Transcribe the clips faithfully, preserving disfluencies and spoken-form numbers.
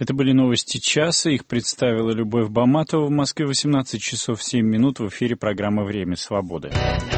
Это были новости часа. Их представила Любовь Баматова. В Москве восемнадцать часов семь минут. В эфире программа «Время свободы».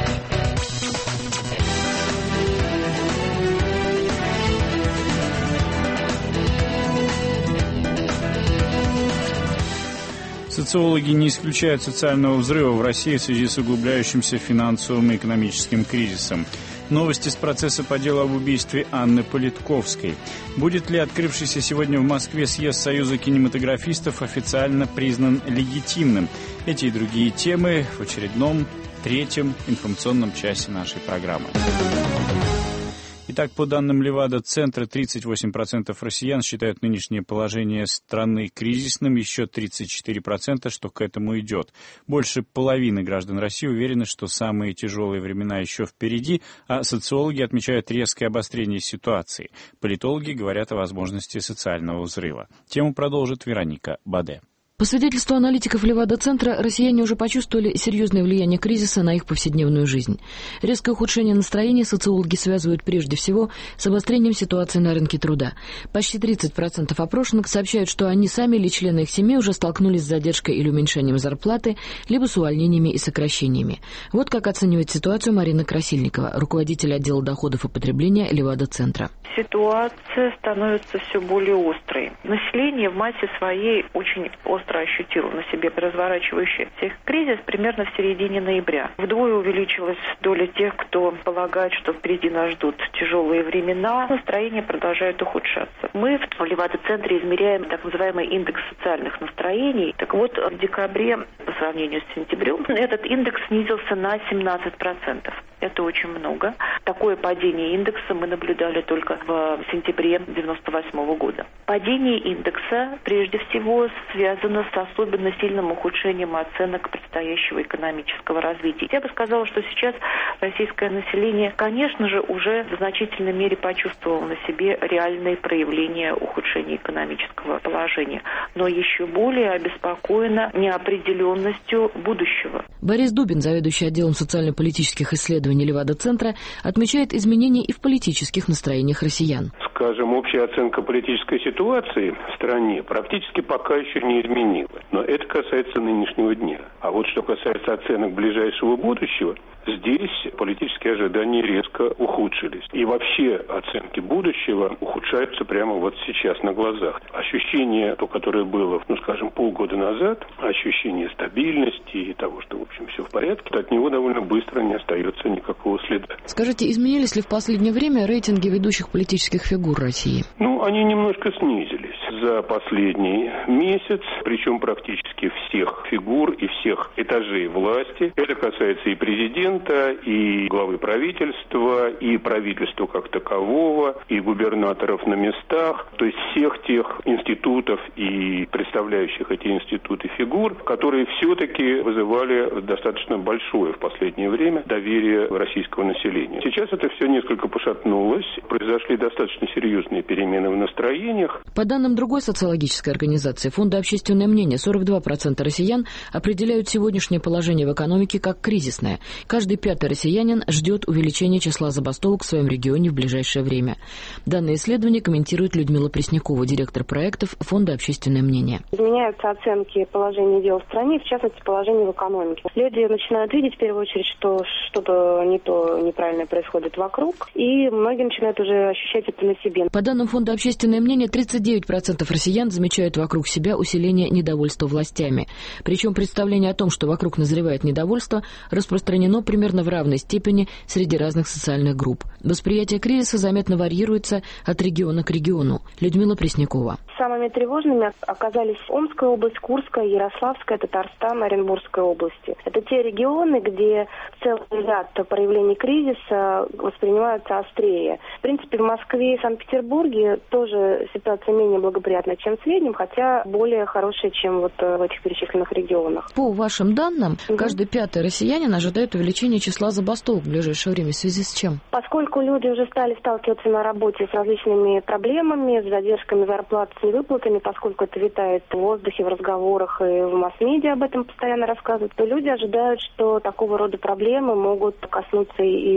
Социологи не исключают социального взрыва в России в связи с углубляющимся финансовым и экономическим кризисом. Новости с процесса по делу об убийстве Анны Политковской. Будет ли открывшийся сегодня в Москве съезд Союза кинематографистов официально признан легитимным? Эти и другие темы в очередном третьем информационном часе нашей программы. Итак, по данным Левада-центра, тридцать восемь процентов россиян считают нынешнее положение страны кризисным, еще тридцать четыре процента, что к этому идет. Больше половины граждан России уверены, что самые тяжелые времена еще впереди, а социологи отмечают резкое обострение ситуации. Политологи говорят о возможности социального взрыва. Тему продолжит Вероника Баде. По свидетельству аналитиков Левада-центра, россияне уже почувствовали серьезное влияние кризиса на их повседневную жизнь. Резкое ухудшение настроения социологи связывают прежде всего с обострением ситуации на рынке труда. Почти тридцать процентов опрошенных сообщают, что они сами или члены их семьи уже столкнулись с задержкой или уменьшением зарплаты, либо с увольнениями и сокращениями. Вот как оценивает ситуацию Марина Красильникова, руководитель отдела доходов и потребления Левада-центра. Ситуация становится все более острой. Население в массе своей очень остро ощутило на себе разворачивающийся кризис примерно в середине ноября. Вдвое увеличилась доля тех, кто полагает, что впереди нас ждут тяжелые времена. Настроение продолжает ухудшаться. Мы в Левада-центре измеряем так называемый индекс социальных настроений. Так вот, в декабре по сравнению с сентябрем этот индекс снизился на семнадцать процентов. Это очень много. Такое падение индекса мы наблюдали только в сентябре девяносто восьмого года. Падение индекса прежде всего связано с особенно сильным ухудшением оценок предстоящего экономического развития. Я бы сказала, что сейчас российское население, конечно же, уже в значительной мере почувствовало на себе реальные проявления ухудшения экономического положения, но еще более обеспокоено неопределенностью будущего. Борис Дубин, заведующий отделом социально-политических исследований Левада-центра, отмечает изменения и в политических настроениях россиян. Скажем, общая оценка политической ситуации в стране практически пока еще не изменилась. Но это касается нынешнего дня. А вот что касается оценок ближайшего будущего, здесь политические ожидания резко ухудшились. И вообще оценки будущего ухудшаются прямо вот сейчас на глазах. Ощущение, то, которое было, ну, скажем, полгода назад, ощущение стабильности и того, что, в общем, все в порядке, от него довольно быстро не остается никакого следа. Скажите, изменились ли в последнее время рейтинги ведущих политических фигур России? Ну, они немножко снизились за последний месяц, причем практически всех фигур и всех этажей власти. Это касается и президента, и главы правительства, и правительства как такового, и губернаторов на местах, то есть всех тех институтов и представляющих эти институты фигур, которые все-таки вызывали достаточно большое в последнее время доверие российского населения. Сейчас это все несколько пошатнулось, произошли достаточно серьезные перемены в настроениях. По данным другой социологической организации, Фонда «Общественное мнение», сорок два процента россиян определяют сегодняшнее положение в экономике как кризисное. Каждый пятый россиянин ждет увеличения числа забастовок в своем регионе в ближайшее время. Данное исследование комментирует Людмила Преснякова, директор проектов Фонда «Общественное мнение». Изменяются оценки положения дел в стране, в частности, положения в экономике. Люди начинают видеть в первую очередь, что что-то не то, неправильное происходит вокруг, и многие начинают уже ощущать это на себе. По данным Фонда «Общественное мнение», тридцать девять процентов россиян замечают вокруг себя усиление недовольства властями. Причем представление о том, что вокруг назревает недовольство, распространено примерно в равной степени среди разных социальных групп. Восприятие кризиса заметно варьируется от региона к региону. Людмила Преснякова. Самыми тревожными оказались Омская область, Курская, Ярославская, Татарстан, Оренбургская области. Это те регионы, где целый ряд проявлений кризиса воспринимаются острее. В принципе, в Москве и Санкт-Петербурге тоже ситуация менее благоприятная, чем в среднем, хотя более хорошая, чем вот в этих перечисленных регионах. По вашим данным, угу. каждый пятый россиянин ожидает увеличения числа забастовок в ближайшее время. В связи с чем? Поскольку люди уже стали сталкиваться на работе с различными проблемами, с задержками зарплат, с невыплатами, поскольку это витает в воздухе, в разговорах и в масс-медиа об этом постоянно рассказывают, то люди ожидают, что такого рода проблемы могут коснуться и того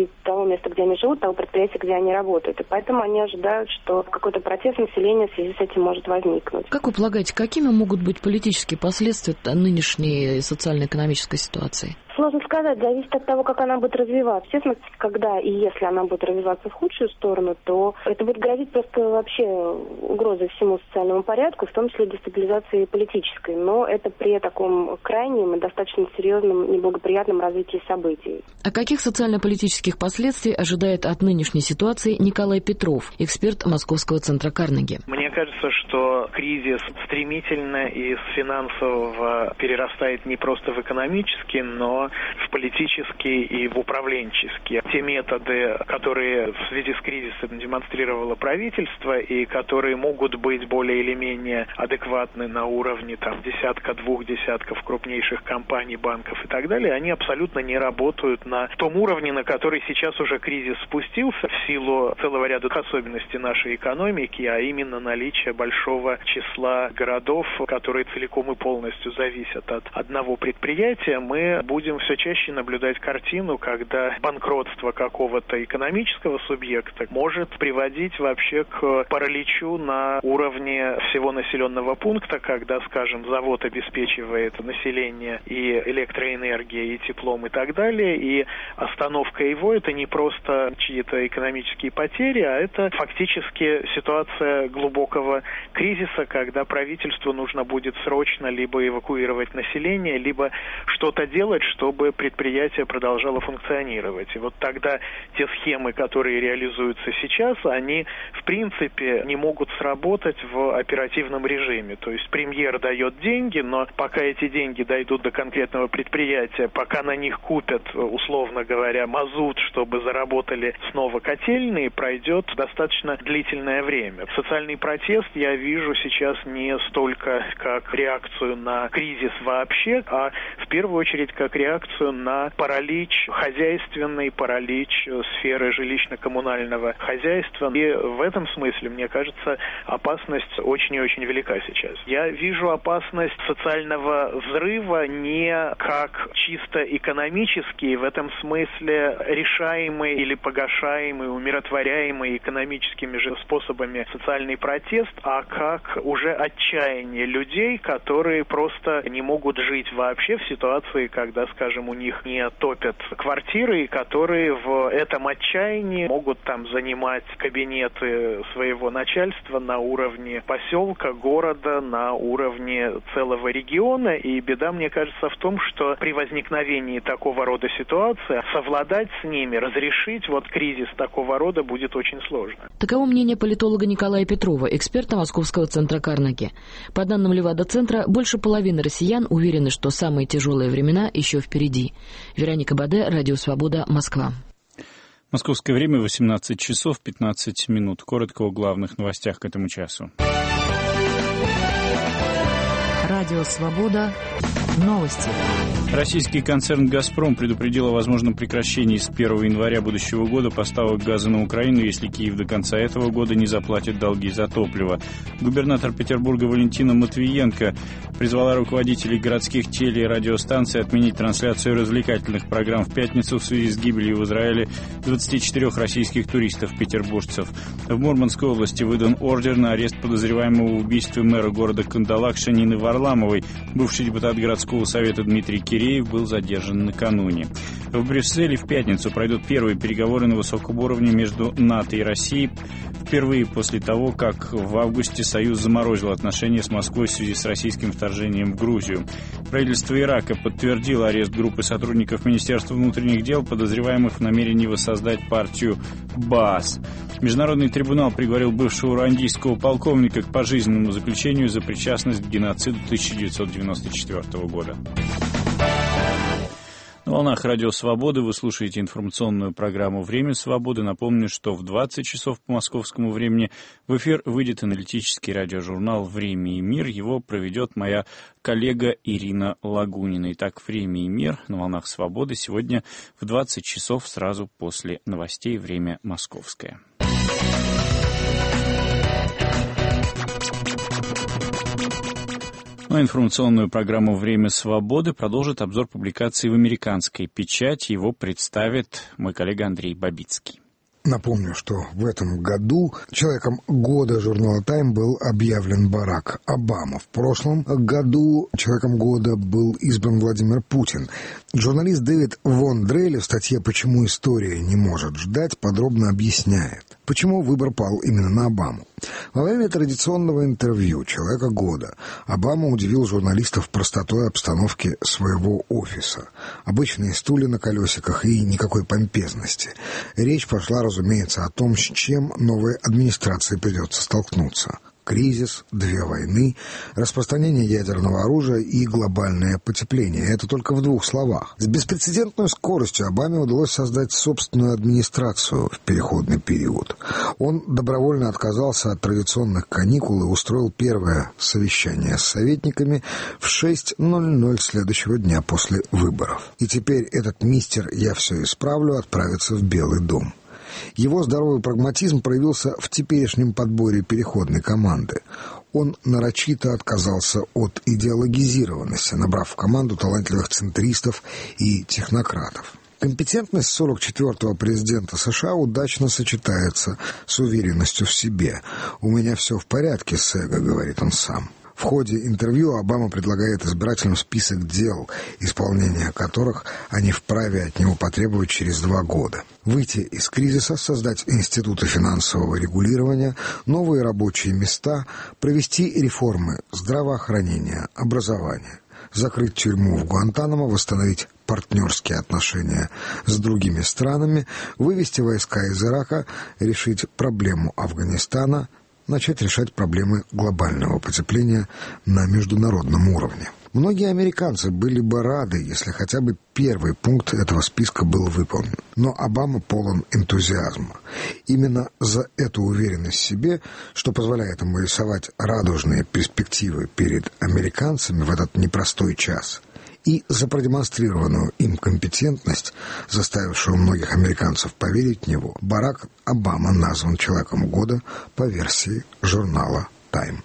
места, где они живут, того предприятия, где они работают. И поэтому они ожидают, что какой-то протест населения в связи с этим может возникнуть. Как вы полагаете, какими могут быть политические последствия нынешней социально-экономической ситуации? Сложно сказать, зависит от того, как она будет развиваться. Честно, когда и если она будет развиваться в худшую сторону, то это будет грозить просто вообще угрозой всему социальному порядку, в том числе дестабилизации политической. Но это при таком крайнем и достаточно серьезном неблагоприятном развитии событий. А каких социально-политических последствий ожидает от нынешней ситуации Николай Петров, эксперт Московского центра Карнеги? Мне кажется, что кризис стремительно из финансового перерастает не просто в экономический, но в политический и в управленческий. Те методы, которые в связи с кризисом демонстрировало правительство и которые могут быть более или менее адекватны на уровне там десятка-двух десятков крупнейших компаний, банков и так далее, они абсолютно не работают на том уровне, на который сейчас уже кризис спустился в силу целого ряда особенностей нашей экономики, а именно наличие большого числа городов, которые целиком и полностью зависят от одного предприятия. Мы будем все чаще наблюдать картину, когда банкротство какого-то экономического субъекта может приводить вообще к параличу на уровне всего населенного пункта, когда, скажем, завод обеспечивает население и электроэнергией, и теплом и так далее, и остановка его — это не просто чьи-то экономические потери, а это фактически ситуация глубокого кризиса, когда правительству нужно будет срочно либо эвакуировать население, либо что-то делать, чтобы предприятие продолжало функционировать. И вот тогда те схемы, которые реализуются сейчас, они в принципе не могут сработать в оперативном режиме. То есть премьер дает деньги, но пока эти деньги дойдут до конкретного предприятия, пока на них купят, условно говоря, мазут, чтобы заработали снова котельные, пройдет достаточно длительное время. Социальный протест я вижу сейчас не столько как реакцию на кризис вообще, а в первую очередь как реакцию на паралич хозяйственный, паралич сферы жилищно-коммунального хозяйства. И в этом смысле, мне кажется, опасность очень и очень велика сейчас. Я вижу опасность социального взрыва не как чисто экономический, в этом смысле решаемый или погашаемый, умиротворяемый экономическими же способами социальный протест, а как уже отчаяние людей, которые просто не могут жить вообще в ситуации, когда, скажем, у них не топят квартиры, и которые в этом отчаянии могут там занимать кабинеты своего начальства на уровне поселка, города, на уровне целого региона. И беда, мне кажется, в том, что при возникновении такого рода ситуации совладать с ними, разрешить вот кризис такого рода будет очень сложно. Таково мнение политолога Николая Петрова, эксперта Московского центра Карнеги. По данным Левада-центра, больше половины россиян уверены, что самые тяжелые времена еще впереди. Вероника Баде, Радио Свобода, Москва. Московское время восемнадцать часов пятнадцать минут. Коротко о главных новостях к этому часу. Радио Свобода. Новости. Российский концерн «Газпром» предупредил о возможном прекращении с первого января будущего года поставок газа на Украину, если Киев до конца этого года не заплатит долги за топливо. Губернатор Петербурга Валентина Матвиенко призвала руководителей городских теле- и радиостанций отменить трансляцию развлекательных программ в пятницу в связи с гибелью в Израиле двадцати четырёх российских туристов-петербуржцев. В Мурманской области выдан ордер на арест подозреваемого в убийстве мэра города Кандалакша Нины Варламовой. Бывший депутат городского совета Дмитрий Киреев был задержан накануне. В Брюсселе в пятницу пройдут первые переговоры на высоком уровне между НАТО и Россией, впервые после того, как в августе Союз заморозил отношения с Москвой в связи с российским вторжением в Грузию. Правительство Ирака подтвердило арест группы сотрудников Министерства внутренних дел, подозреваемых в намерении воссоздать партию Баас. Международный трибунал приговорил бывшего руандийского полковника к пожизненному заключению за причастность к геноциду тысяча девятьсот девяносто четвёртого года. На волнах Радио Свободы вы слушаете информационную программу «Время свободы». Напомню, что в двадцать часов по московскому времени в эфир выйдет аналитический радиожурнал «Время и мир». Его проведет моя коллега Ирина Лагунина. Итак, «Время и мир» на волнах Свободы сегодня в двадцать часов сразу после новостей. Время московское. Ну а информационную программу «Время свободы» продолжит обзор публикаций в американской печати. Его представит мой коллега Андрей Бабицкий. Напомню, что в этом году человеком года журнала «Тайм» был объявлен Барак Обама. В прошлом году человеком года был избран Владимир Путин. Журналист Дэвид Вон Дрейли в статье «Почему история не может ждать» подробно объясняет, почему выбор пал именно на Обаму. Во время традиционного интервью «Человека года» Обама удивил журналистов простотой обстановки своего офиса. Обычные стулья на колесиках и никакой помпезности. Речь пошла, разумеется, о том, с чем новой администрации придется столкнуться. Кризис, две войны, распространение ядерного оружия и глобальное потепление. Это только в двух словах. С беспрецедентной скоростью Обаме удалось создать собственную администрацию в переходный период. Он добровольно отказался от традиционных каникул и устроил первое совещание с советниками в шесть ноль ноль следующего дня после выборов. И теперь этот мистер «я все исправлю» отправится в Белый дом. Его здоровый прагматизм проявился в теперешнем подборе переходной команды. Он нарочито отказался от идеологизированности, набрав в команду талантливых центристов и технократов. Компетентность сорок четвёртого президента США удачно сочетается с уверенностью в себе. «У меня все в порядке, сэго», — говорит он сам. В ходе интервью Обама предлагает избирателям список дел, исполнение которых они вправе от него потребовать через два года. Выйти из кризиса, создать институты финансового регулирования, новые рабочие места, провести реформы здравоохранения, образования, закрыть тюрьму в Гуантанамо, восстановить партнерские отношения с другими странами, вывести войска из Ирака, решить проблему Афганистана, начать решать проблемы глобального потепления на международном уровне. Многие американцы были бы рады, если хотя бы первый пункт этого списка был выполнен. Но Обама полон энтузиазма. Именно за эту уверенность в себе, что позволяет ему рисовать радужные перспективы перед американцами в этот непростой час, и за продемонстрированную им компетентность, заставившую многих американцев поверить в него, Барак Обама назван человеком года по версии журнала «Тайм».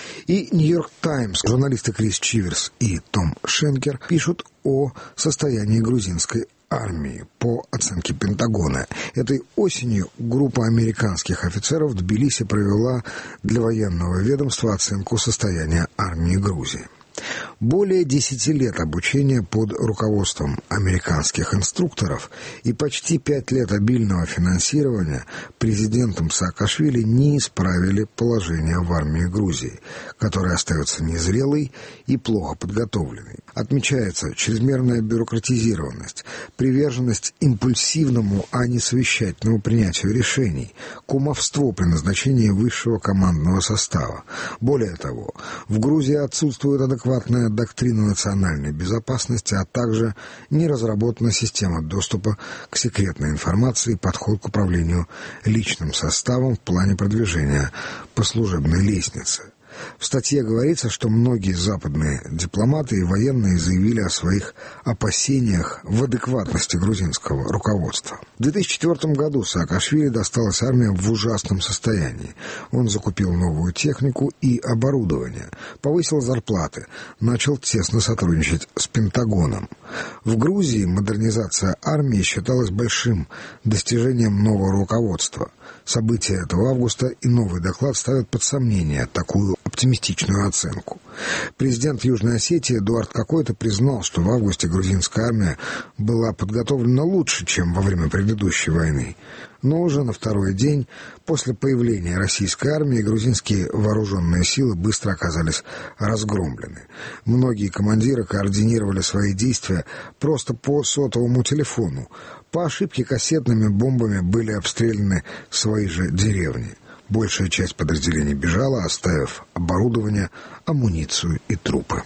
И «Нью-Йорк Таймс», журналисты Крис Чиверс и Том Шенкер пишут о состоянии грузинской армии. По оценке Пентагона, этой осенью группа американских офицеров в Тбилиси провела для военного ведомства оценку состояния армии Грузии. Более десяти лет обучения под руководством американских инструкторов и почти пять лет обильного финансирования президентом Саакашвили не исправили положение в армии Грузии, которая остается незрелой и плохо подготовленной. Отмечается чрезмерная бюрократизированность, приверженность импульсивному, а не совещательному принятию решений, кумовство при назначении высшего командного состава. Более того, в Грузии отсутствует адекватная доктрина национальной безопасности, а также не разработана система доступа к секретной информации и подход к управлению личным составом в плане продвижения по служебной лестнице. В статье говорится, что многие западные дипломаты и военные заявили о своих опасениях в адекватности грузинского руководства. В две тысячи четвёртом году Саакашвили досталась армия в ужасном состоянии. Он закупил новую технику и оборудование, повысил зарплаты, начал тесно сотрудничать с Пентагоном. В Грузии модернизация армии считалась большим достижением нового руководства. События этого августа и новый доклад ставят под сомнение такую оптимистичную оценку. Президент Южной Осетии Эдуард Какойто признал, что в августе грузинская армия была подготовлена лучше, чем во время предыдущей войны. Но уже на второй день после появления российской армии грузинские вооруженные силы быстро оказались разгромлены. Многие командиры координировали свои действия просто по сотовому телефону. По ошибке кассетными бомбами были обстреляны свои же деревни. Большая часть подразделений бежала, оставив оборудование, амуницию и трупы.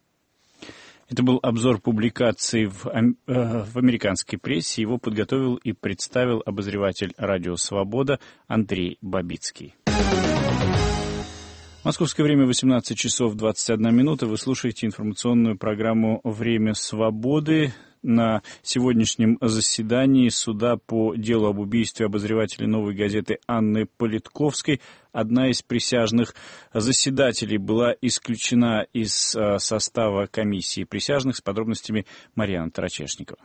Это был обзор публикаций в, э, в американской прессе. Его подготовил и представил обозреватель «Радио Свобода» Андрей Бабицкий. Московское время восемнадцать часов двадцать одна минута. Вы слушаете информационную программу «Время свободы». на сегодняшнем заседании суда по делу об убийстве обозревателя «Новой газеты» Анны Политковской. Одна из присяжных заседателей была исключена из состава комиссии присяжных. С подробностями Марьяна Тарачешникова.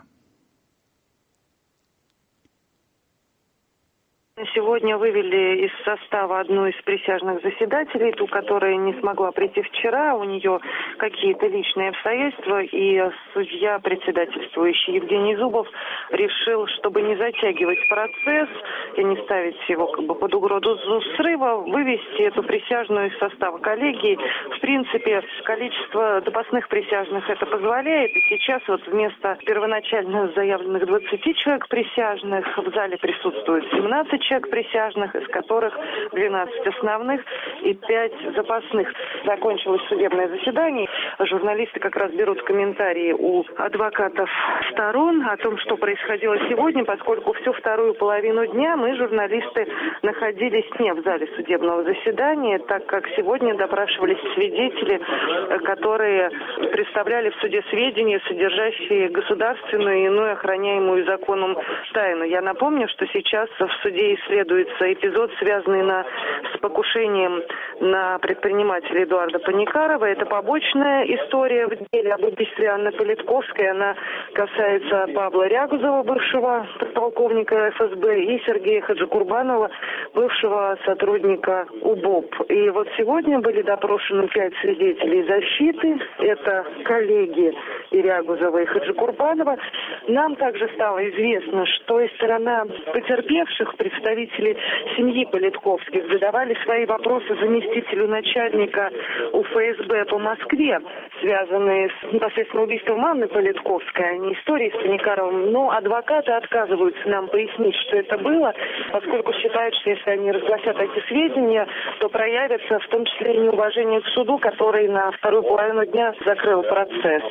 Сегодня вывели из состава одну из присяжных заседателей, ту, которая не смогла прийти вчера. У нее какие-то личные обстоятельства, и судья, председательствующий Евгений Зубов, решил, чтобы не затягивать процесс и не ставить его как бы под угрозу срыва, вывести эту присяжную из состава коллегии. В принципе, количество запасных присяжных это позволяет, и сейчас вот вместо первоначально заявленных двадцати человек присяжных в зале присутствует семнадцать человек присяжных, из которых двенадцать основных и пять запасных. Закончилось судебное заседание. Журналисты как раз берут комментарии у адвокатов сторон о том, что происходило сегодня, поскольку всю вторую половину дня мы, журналисты, находились не в зале судебного заседания, так как сегодня допрашивались свидетели, которые представляли в суде сведения, содержащие государственную и иную охраняемую законом тайну. Я напомню, что сейчас в суде исследуется эпизод, связанный на, с покушением на предпринимателя Эдуарда Паникарова. Это побочная история в деле об убийстве Анны Политковской. Она касается Павла Рягузова, бывшего подполковника эф эс бэ, и Сергея Хаджикурбанова, бывшего сотрудника УБОП. И вот сегодня были допрошены пять свидетелей защиты. Это коллеги и Рягузова, и Хаджикурбанова. Нам также стало известно, что и сторона потерпевших, представители семьи Политковских, задавали свои вопросы заместителю начальника у эф эс бэ по Москве, связанные с непосредственно убийством Анны Политковской, а не историей с Паникаровым. Но адвокаты отказываются нам пояснить, что это было, поскольку считают, что если они разгласят эти сведения, то проявится в том числе неуважение к суду, который на вторую половину дня закрыл процесс.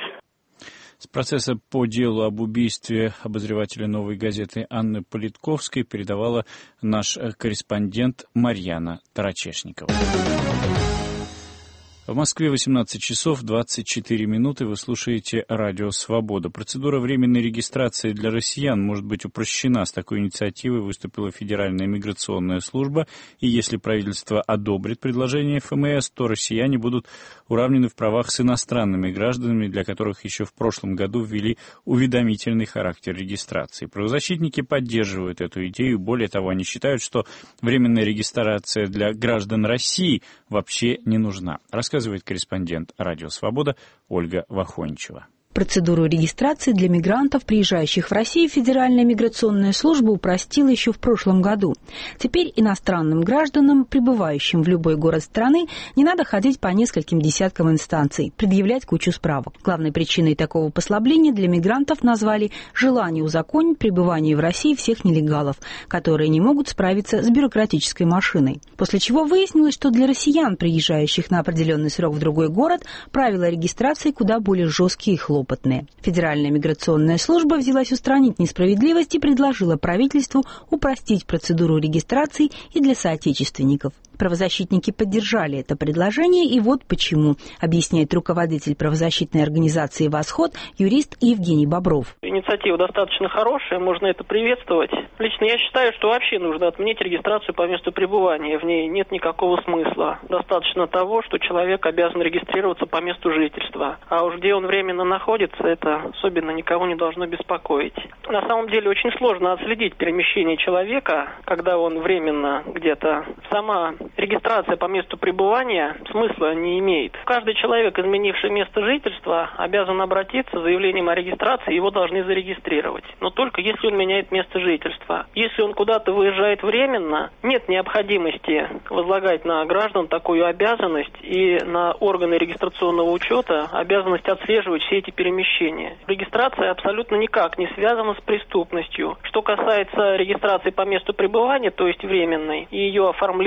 С процесса по делу об убийстве обозревателя «Новой газеты» Анны Политковской передавала наш корреспондент Марьяна Тарачешникова. В Москве восемнадцать часов двадцать четыре минуты. Вы слушаете радио «Свобода». Процедура временной регистрации для россиян может быть упрощена. С такой инициативой выступила Федеральная миграционная служба. И если правительство одобрит предложение эф эм эс, то россияне будут уравнены в правах с иностранными гражданами, для которых еще в прошлом году ввели уведомительный характер регистрации. Правозащитники поддерживают эту идею. Более того, они считают, что временная регистрация для граждан России вообще не нужна. Рассказывает корреспондент «Радио Свобода» Ольга Вахончева. Процедуру регистрации для мигрантов, приезжающих в Россию, Федеральная миграционная служба упростила еще в прошлом году. Теперь иностранным гражданам, прибывающим в любой город страны, не надо ходить по нескольким десяткам инстанций, предъявлять кучу справок. Главной причиной такого послабления для мигрантов назвали желание узаконить пребывание в России всех нелегалов, которые не могут справиться с бюрократической машиной. После чего выяснилось, что для россиян, приезжающих на определенный срок в другой город, правила регистрации куда более жесткие и хлопотные. Опытные. Федеральная миграционная служба взялась устранить несправедливость и предложила правительству упростить процедуру регистрации и для соотечественников. Правозащитники поддержали это предложение, и вот почему, объясняет руководитель правозащитной организации «Восход», юрист Евгений Бобров. Инициатива достаточно хорошая, можно это приветствовать. Лично я считаю, что вообще нужно отменить регистрацию по месту пребывания. В ней нет никакого смысла. Достаточно того, что человек обязан регистрироваться по месту жительства. А уж где он временно находится, это особенно никого не должно беспокоить. На самом деле очень сложно отследить перемещение человека, когда он временно где-то. Сама регистрация по месту пребывания смысла не имеет. Каждый человек, изменивший место жительства, обязан обратиться с заявлением о регистрации, его должны зарегистрировать. Но только если он меняет место жительства. Если он куда-то выезжает временно, нет необходимости возлагать на граждан такую обязанность и на органы регистрационного учета обязанность отслеживать все эти перемещения. Регистрация абсолютно никак не связана с преступностью. Что касается регистрации по месту пребывания, то есть временной, и ее оформления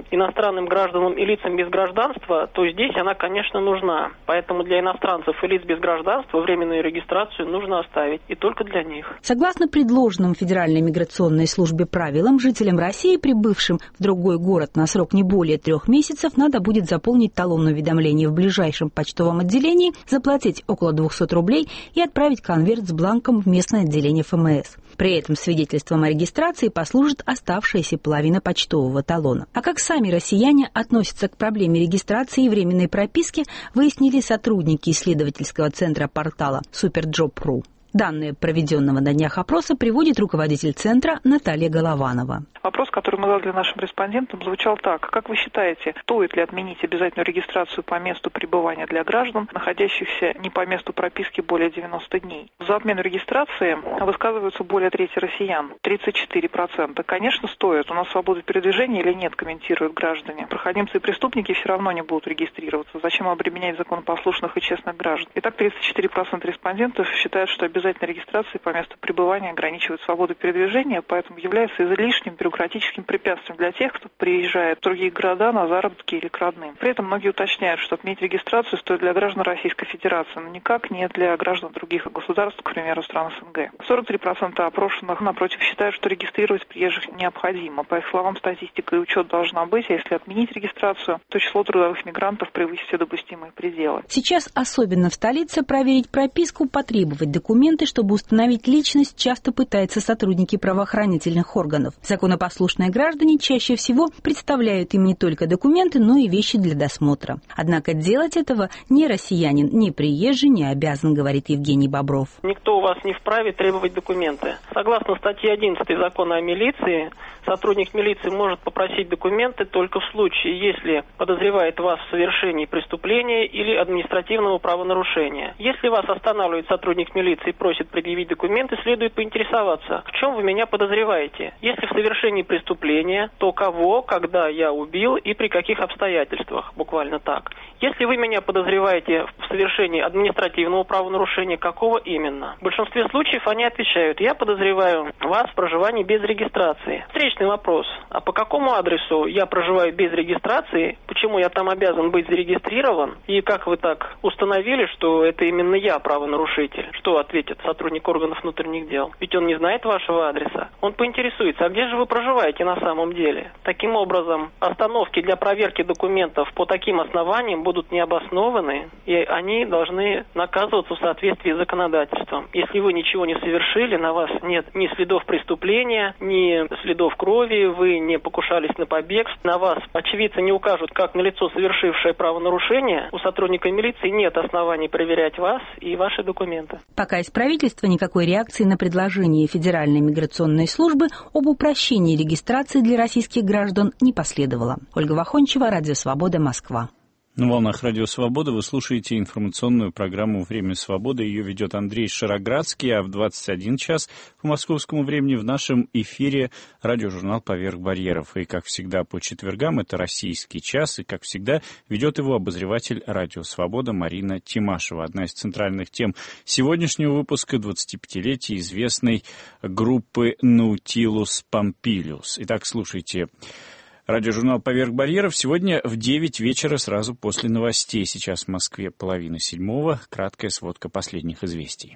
иностранным гражданам и лицам без гражданства, то здесь она, конечно, нужна. Поэтому для иностранцев и лиц без гражданства временную регистрацию нужно оставить, и только для них. Согласно предложенным Федеральной миграционной службе правилам, жителям России, прибывшим в другой город на срок не более трех месяцев, надо будет заполнить талон уведомления в ближайшем почтовом отделении, заплатить около двухсот рублей и отправить конверт с бланком в местное отделение эф эм эс. При этом свидетельством о регистрации послужит оставшаяся половина почтового талона. А как сами россияне относятся к проблеме регистрации и временной прописки, выяснили сотрудники исследовательского центра портала суперджоп точка ру. Данные проведенного на днях опроса приводит руководитель центра Наталья Голованова. Вопрос, который мы задали нашим респондентам, звучал так. Как вы считаете, стоит ли отменить обязательную регистрацию по месту пребывания для граждан, находящихся не по месту прописки более девяноста дней? За отмену регистрации высказываются более трети россиян, тридцать четыре процента. Конечно, стоит. У нас свобода передвижения или нет, комментируют граждане. Проходимцы и преступники все равно не будут регистрироваться. Зачем обременять законопослушных и честных граждан? Итак, тридцать четыре процента респондентов считают, что обязательно обязательной регистрации по месту пребывания ограничивает свободу передвижения, поэтому является излишним бюрократическим препятствием для тех, кто приезжает в другие города на заработки или к родным. При этом многие уточняют, что отменить регистрацию стоит для граждан Российской Федерации, но никак не для граждан других государств, к примеру, стран эс эн гэ. сорок три процента опрошенных, напротив, считают, что регистрировать приезжих необходимо. По их словам, статистика и учет должна быть, а если отменить регистрацию, то число трудовых мигрантов превысит все допустимые пределы. Сейчас, особенно в столице, проверить прописку, потребовать документы, чтобы установить личность, часто пытаются сотрудники правоохранительных органов. Законопослушные граждане чаще всего представляют им не только документы, но и вещи для досмотра. Однако делать этого ни россиянин, ни приезжий не обязан, говорит Евгений Бобров. Никто у вас не вправе требовать документы. Согласно статье одиннадцатой Закона о милиции, сотрудник милиции может попросить документы только в случае, если подозревает вас в совершении преступления или административного правонарушения. Если вас останавливает сотрудник милиции и просит предъявить документы, следует поинтересоваться, в чем вы меня подозреваете. Если в совершении преступления, то кого, когда я убил и при каких обстоятельствах, буквально так. Если вы меня подозреваете в совершении административного правонарушения, какого именно? В большинстве случаев они отвечают: я подозреваю вас в проживании без регистрации. Встречный вопрос: а по какому адресу я проживаю без регистрации, почему я там обязан быть зарегистрирован, и как вы так установили, что это именно я правонарушитель? Что ответит сотрудник органов внутренних дел? Ведь он не знает вашего адреса. Он поинтересуется: а где же вы проживаете на самом деле? Таким образом, остановки для проверки документов по таким основаниям будут необоснованы, и они должны наказываться в соответствии с законодательством. Если вы ничего не совершили, на вас нет ни следов преступления, ни следов крови, вы не покушались на побег, на вас очевидцы не укажут как на лицо, совершившее правонарушение, у сотрудника милиции нет оснований проверять вас и ваши документы. Пока из правительства никакой реакции на предложение Федеральной миграционной службы об упрощении регистрации для российских граждан не последовало. Ольга Вахончева, Радио Свобода, Москва. На волнах Радио Свобода вы слушаете информационную программу «Время свободы». Ее ведет Андрей Шароградский, а в двадцать один час по московскому времени в нашем эфире радиожурнал «Поверх барьеров». И, как всегда, по четвергам это «Российский час», и, как всегда, ведет его обозреватель Радио Свобода Марина Тимашева. Одна из центральных тем сегодняшнего выпуска — двадцатипятилетие известной группы «Наутилус Помпилиус». Итак, слушайте. Радиожурнал «Поверх барьеров» сегодня в девять вечера, сразу после новостей. Сейчас в Москве половина седьмого. Краткая сводка последних известий.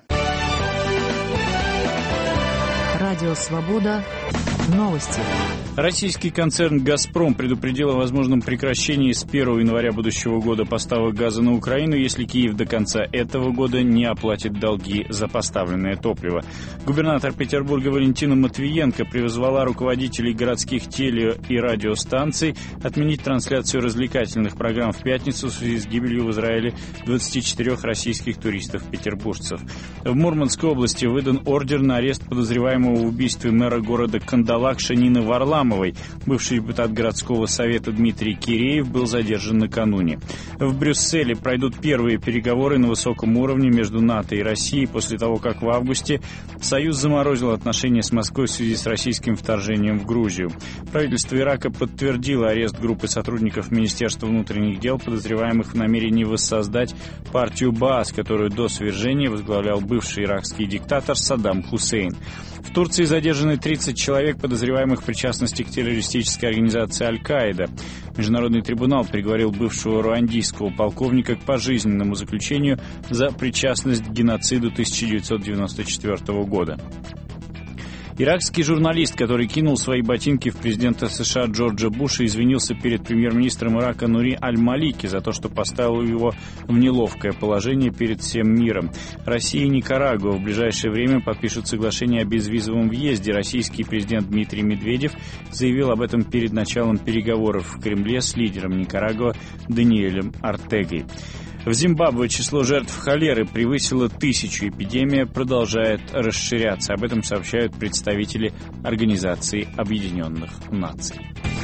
Радио «Свобода». Новости. Российский концерн «Газпром» предупредил о возможном прекращении с первого января будущего года поставок газа на Украину, если Киев до конца этого года не оплатит долги за поставленное топливо. Губернатор Петербурга Валентина Матвиенко призвала руководителей городских теле- и радиостанций отменить трансляцию развлекательных программ в пятницу в связи с гибелью в Израиле двадцати четырёх российских туристов-петербуржцев. В Мурманской области выдан ордер на арест подозреваемого в убийстве мэра города Кандалакша Нины Варламовой. Бывший депутат городского совета Дмитрий Киреев был задержан накануне. В Брюсселе пройдут первые переговоры на высоком уровне между НАТО и Россией после того, как в августе Союз заморозил отношения с Москвой в связи с российским вторжением в Грузию. Правительство Ирака подтвердило арест группы сотрудников Министерства внутренних дел, подозреваемых в намерении воссоздать партию Баас, которую до свержения возглавлял бывший иракский диктатор Саддам Хусейн. В Турции задержаны тридцать человек, подозреваемых в причастности причастности к террористической организации «Аль-Каида». Международный трибунал приговорил бывшего руандийского полковника к пожизненному заключению за причастность к геноциду тысяча девятьсот девяносто четвёртого года. Иракский журналист, который кинул свои ботинки в президента США Джорджа Буша, извинился перед премьер-министром Ирака Нури Аль-Малики за то, что поставил его в неловкое положение перед всем миром. Россия и Никарагуа в ближайшее время подпишут соглашение о безвизовом въезде. Российский президент Дмитрий Медведев заявил об этом перед началом переговоров в Кремле с лидером Никарагуа Даниэлем Ортегой. В Зимбабве число жертв холеры превысило тысячу. Эпидемия продолжает расширяться. Об этом сообщают представители Организации Объединенных Наций.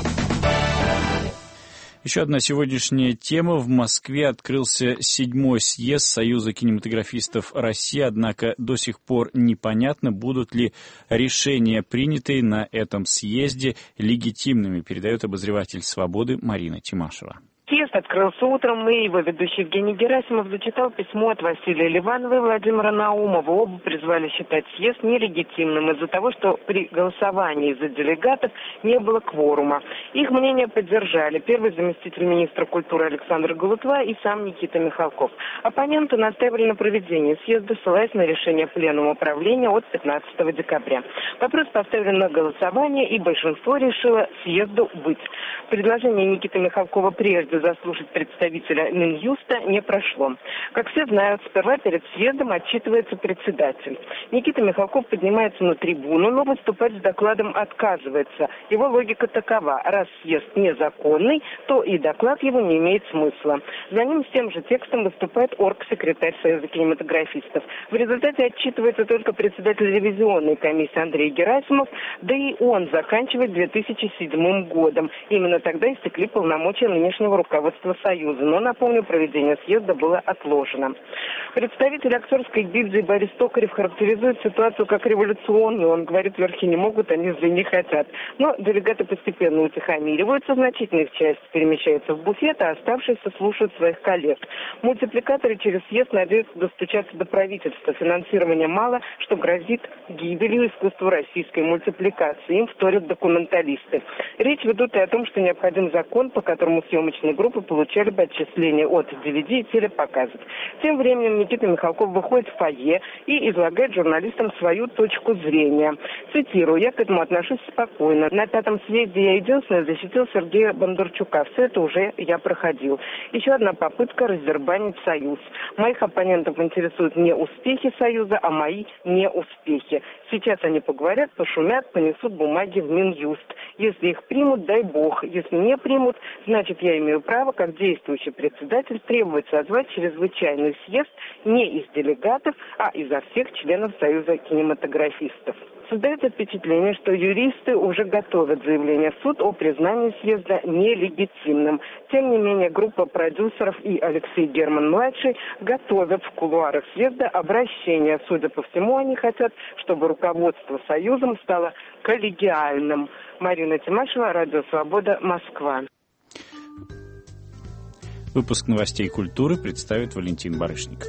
Еще одна сегодняшняя тема. В Москве открылся седьмой съезд Союза кинематографистов России, однако до сих пор непонятно, будут ли решения, принятые на этом съезде, легитимными, передает обозреватель «Свободы» Марина Тимашева. Съезд открылся утром, и его ведущий Евгений Герасимов зачитал письмо от Василия Ливанова и Владимира Наумова. Оба призвали считать съезд нелегитимным из-за того, что при голосовании за делегатов не было кворума. Их мнение поддержали первый заместитель министра культуры Александр Голутва и сам Никита Михалков. Оппоненты настаивали на проведении съезда, ссылаясь на решение Пленума управления от пятнадцатого декабря. Вопрос поставили на голосование, и большинство решило съезду быть. Предложение Никиты Михалкова прежде заслушать представителя Минюста не прошло. Как все знают, сперва перед съездом отчитывается председатель. Никита Михалков поднимается на трибуну, но выступать с докладом отказывается. Его логика такова: раз съезд незаконный, то и доклад его не имеет смысла. За ним с тем же текстом выступает оргсекретарь Союза кинематографистов. В результате отчитывается только председатель ревизионной комиссии Андрей Герасимов, да и он заканчивает две тысячи седьмым годом. Именно тогда истекли полномочия нынешнего руководства Союза, но, напомню, проведение съезда было отложено. Представитель актерской гильдии Борис Токарев характеризует ситуацию как революционную. Он говорит, верхи не могут, а низы не хотят. Но делегаты постепенно утихомириваются, значительная их часть перемещается в буфет, а оставшиеся слушают своих коллег. Мультипликаторы через съезд надеются достучаться до правительства. Финансирования мало, что грозит гибелью искусства российской мультипликации. Им вторят документалисты. Речь ведут и о том, что необходим закон, по которому съемочные группы получали бы отчисления от ди ви ди и телепоказов. Тем временем Никита Михалков выходит в фойе и излагает журналистам свою точку зрения. Цитирую: «Я к этому отношусь спокойно. На пятом съезде я единственное защитил Сергея Бондарчука. Все это уже я проходил. Еще одна попытка раздербанить Союз. Моих оппонентов интересуют не успехи Союза, а мои неуспехи. Сейчас они поговорят, пошумят, понесут бумаги в Минюст. Если их примут, дай бог. Если не примут, значит, я имею право, как действующий председатель, требовать созвать чрезвычайный съезд не из делегатов, а изо всех членов Союза кинематографистов». Создается впечатление, что юристы уже готовят заявление в суд о признании съезда нелегитимным. Тем не менее, группа продюсеров и Алексей Герман-младший готовят в кулуарах съезда обращение. Судя по всему, они хотят, чтобы руководство Союзом стало коллегиальным. Марина Тимашева, Радио Свобода, Москва. Выпуск новостей культуры представит Валентин Барышников.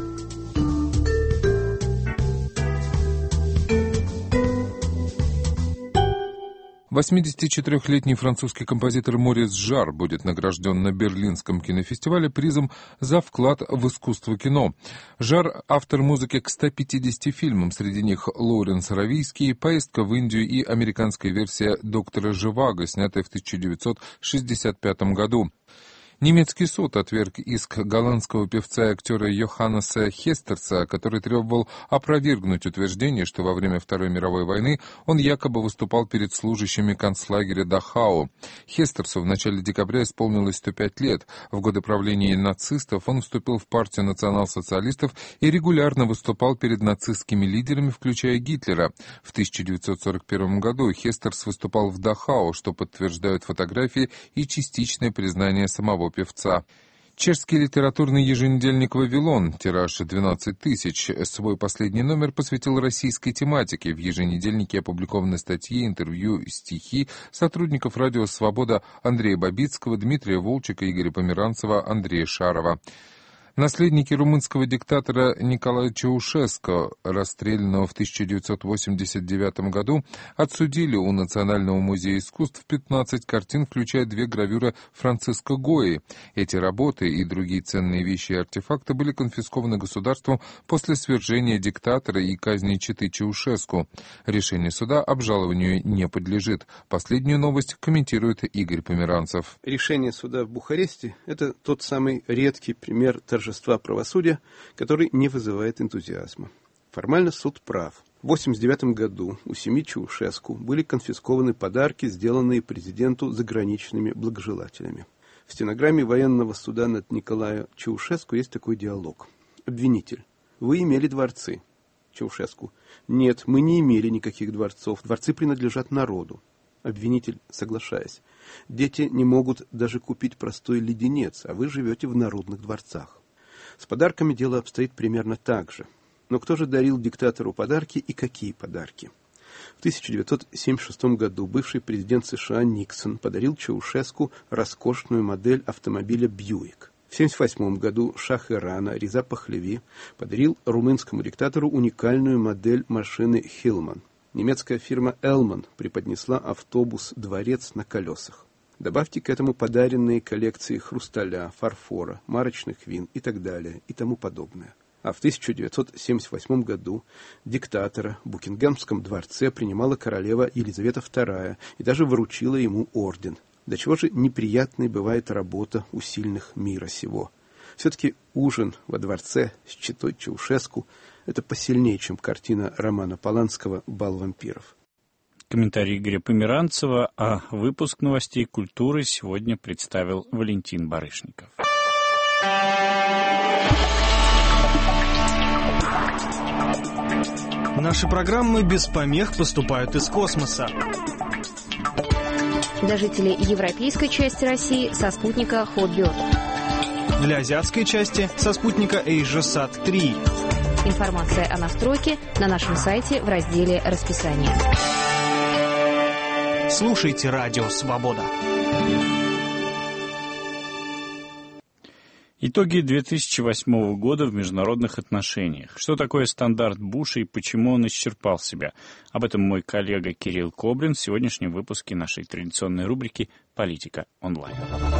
восьмидесятичетырёхлетний французский композитор Морис Жар будет награжден на Берлинском кинофестивале призом за вклад в искусство кино. Жар – автор музыки к ста пятидесяти фильмам, среди них «Лоуренс Аравийский», «Поездка в Индию» и американская версия «Доктора Живаго», снятая в тысяча девятьсот шестьдесят пятом году. Немецкий суд отверг иск голландского певца и актера Йоханнеса Хестерса, который требовал опровергнуть утверждение, что во время Второй мировой войны он якобы выступал перед служащими концлагеря Дахау. Хестерсу в начале декабря исполнилось сто пять лет. В годы правления нацистов он вступил в партию национал-социалистов и регулярно выступал перед нацистскими лидерами, включая Гитлера. В тысяча девятьсот сорок первом году Хестерс выступал в Дахау, что подтверждают фотографии и частичное признание самого певца. Чешский литературный еженедельник «Вавилон», тираж двенадцать тысяч, свой последний номер посвятил российской тематике. В еженедельнике опубликованы статьи, интервью, стихи сотрудников «Радио Свобода» Андрея Бабицкого, Дмитрия Волчека, Игоря Померанцева, Андрея Шарова. Наследники румынского диктатора Николая Чаушеску, расстрелянного в тысяча девятьсот восемьдесят девятом году, отсудили у Национального музея искусств пятнадцать картин, включая две гравюры Франциско Гои. Эти работы и другие ценные вещи и артефакты были конфискованы государством после свержения диктатора и казни четы Чаушеску. Решение суда обжалованию не подлежит. Последнюю новость комментирует Игорь Померанцев. Решение суда в Бухаресте – это тот самый редкий пример торжества правосудия, который не вызывает энтузиазма. Формально суд прав. В восемьдесят девятом году у семьи Чаушеску были конфискованы подарки, сделанные президенту заграничными благожелателями. В стенограмме военного суда над Николаем Чаушеску есть такой диалог. Обвинитель. Вы имели дворцы. Чаушеску. Нет, мы не имели никаких дворцов. Дворцы принадлежат народу. Обвинитель, соглашаясь. Дети не могут даже купить простой леденец, а вы живете в народных дворцах. С подарками дело обстоит примерно так же. Но кто же дарил диктатору подарки и какие подарки? В тысяча девятьсот семьдесят шестом году бывший президент США Никсон подарил Чаушеску роскошную модель автомобиля «Бьюик». В тысяча девятьсот семьдесят восьмом году шах Ирана Реза Пахлеви подарил румынскому диктатору уникальную модель машины «Хиллман». Немецкая фирма «Элман» преподнесла автобус-дворец на колесах. Добавьте к этому подаренные коллекции хрусталя, фарфора, марочных вин и так далее и тому подобное. А в тысяча девятьсот семьдесят восьмом году диктатора в Букингемском дворце принимала королева Елизавета вторая и даже вручила ему орден. До чего же неприятной бывает работа у сильных мира сего. Все-таки ужин во дворце с четой Чаушеску – это посильнее, чем картина Романа Поланского «Бал вампиров». Комментарий Игоря Померанцева, а выпуск новостей культуры сегодня представил Валентин Барышников. Наши программы без помех поступают из космоса. Для жителей европейской части России со спутника Hotbird. Для азиатской части со спутника AsiaSat три. Информация о настройке на нашем сайте в разделе «Расписание». Слушайте «Радио Свобода». Итоги две тысячи восьмого года в международных отношениях. Что такое стандарт Буша и почему он исчерпал себя? Об этом мой коллега Кирилл Кобрин в сегодняшнем выпуске нашей традиционной рубрики «Политика онлайн».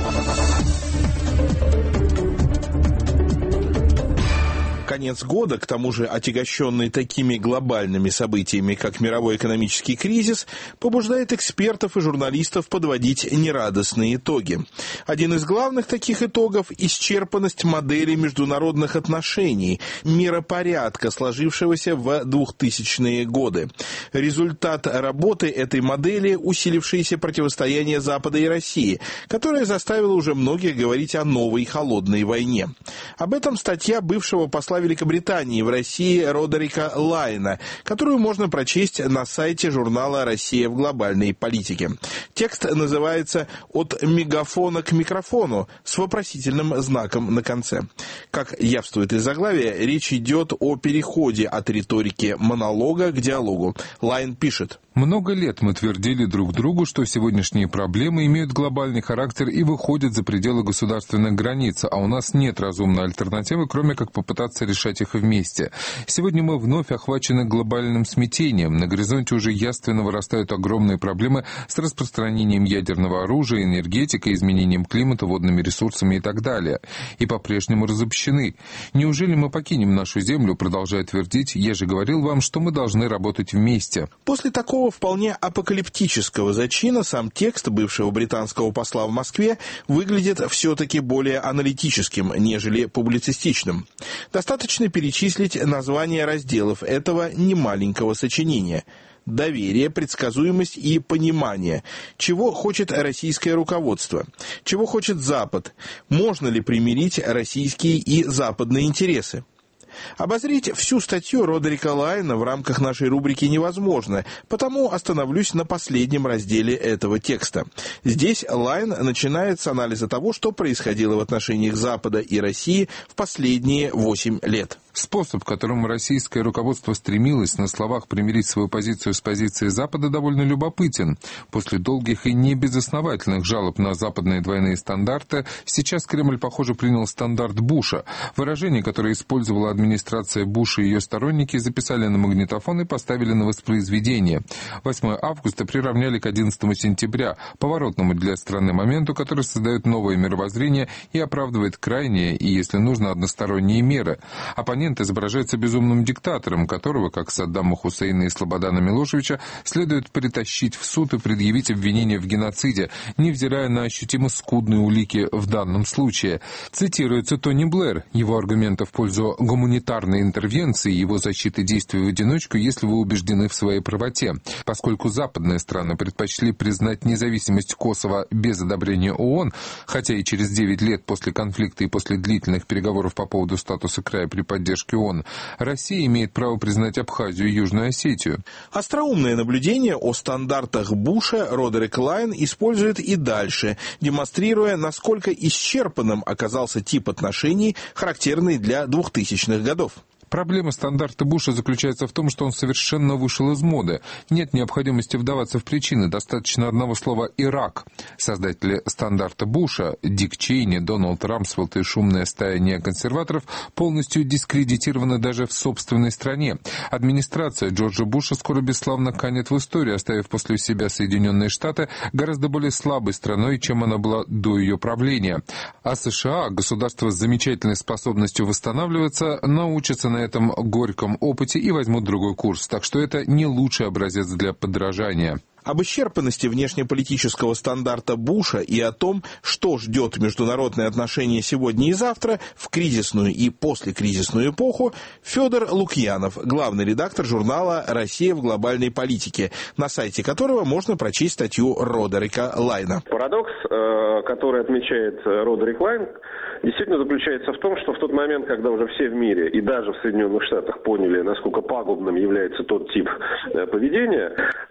Конец года, к тому же отягощенный такими глобальными событиями, как мировой экономический кризис, побуждает экспертов и журналистов подводить нерадостные итоги. Один из главных таких итогов – исчерпанность модели международных отношений, миропорядка, сложившегося в двухтысячные годы. Результат работы этой модели – усилившееся противостояние Запада и России, которое заставило уже многих говорить о новой холодной войне. Об этом статья бывшего посла Великобритании в России Родерика Лайна, которую можно прочесть на сайте журнала «Россия в глобальной политике». Текст называется «От мегафона к микрофону» с вопросительным знаком на конце. Как явствует из заглавия, речь идет о переходе от риторики монолога к диалогу. Лайн пишет: «Много лет мы твердили друг другу, что сегодняшние проблемы имеют глобальный характер и выходят за пределы государственных границ, а у нас нет разумной альтернативы, кроме как попытаться решать их вместе. Сегодня мы вновь охвачены глобальным смятением. На горизонте уже явственно вырастают огромные проблемы с распространением ядерного оружия, энергетикой, изменением климата, водными ресурсами и так далее. И по-прежнему разобщены. Неужели мы покинем нашу землю, продолжая твердить, я же говорил вам, что мы должны работать вместе». После такого вполне апокалиптического зачина сам текст бывшего британского посла в Москве выглядит все-таки более аналитическим, нежели публицистичным. Достаточно перечислить названия разделов этого немаленького сочинения. Доверие, предсказуемость и понимание. Чего хочет российское руководство? Чего хочет Запад? Можно ли примирить российские и западные интересы? Обозреть всю статью Родерика Лайна в рамках нашей рубрики невозможно, потому остановлюсь на последнем разделе этого текста. Здесь Лайн начинает с анализа того, что происходило в отношениях Запада и России в последние восемь лет. Способ, к которому российское руководство стремилось на словах примирить свою позицию с позицией Запада, довольно любопытен. После долгих и небезосновательных жалоб на западные двойные стандарты, сейчас Кремль, похоже, принял стандарт Буша. Выражение, которое использовала администрация Буша и ее сторонники, записали на магнитофон и поставили на воспроизведение. восьмое августа приравняли к одиннадцатому сентября, поворотному для страны моменту, который создает новое мировоззрение и оправдывает крайние и, если нужно, односторонние меры. Оппонент изображается безумным диктатором, которого, как Саддама Хусейна и Слободана Милошевича, следует притащить в суд и предъявить обвинение в геноциде, невзирая на ощутимо скудные улики в данном случае. Цитируется Тони Блэр. Его аргументы в пользу гуманитарной интервенции и его защиты действий в одиночку, если вы убеждены в своей правоте. Поскольку западные страны предпочли признать независимость Косово без одобрения ООН, хотя и через девять лет после конфликта и после длительных переговоров по поводу статуса края при поддержке ООН, Россия имеет право признать Абхазию и Южную Осетию. Остроумное наблюдение о стандартах Буша Родерик Лайн использует и дальше, демонстрируя, насколько исчерпанным оказался тип отношений, характерный для двухтысячных годов. Проблема стандарта Буша заключается в том, что он совершенно вышел из моды. Нет необходимости вдаваться в причины, достаточно одного слова «Ирак». Создатели стандарта Буша, Дик Чейни, Дональд Рамсфелд и шумная стая неоконсерваторов полностью дискредитированы даже в собственной стране. Администрация Джорджа Буша скоро бесславно канет в историю, оставив после себя Соединенные Штаты гораздо более слабой страной, чем она была до ее правления. А США, государство с замечательной способностью восстанавливаться, научатся на этом горьком опыте и возьмут другой курс. Так что это не лучший образец для подражания. Об исчерпанности внешнеполитического стандарта Буша и о том, что ждет международные отношения сегодня и завтра в кризисную и послекризисную эпоху, Федор Лукьянов, главный редактор журнала «Россия в глобальной политике», на сайте которого можно прочесть статью Родерика Лайна. Парадокс, который отмечает Родерик Лайн, действительно заключается в том, что в тот момент, когда уже все в мире и даже в Соединенных Штатах поняли, насколько пагубным является тот тип поведения,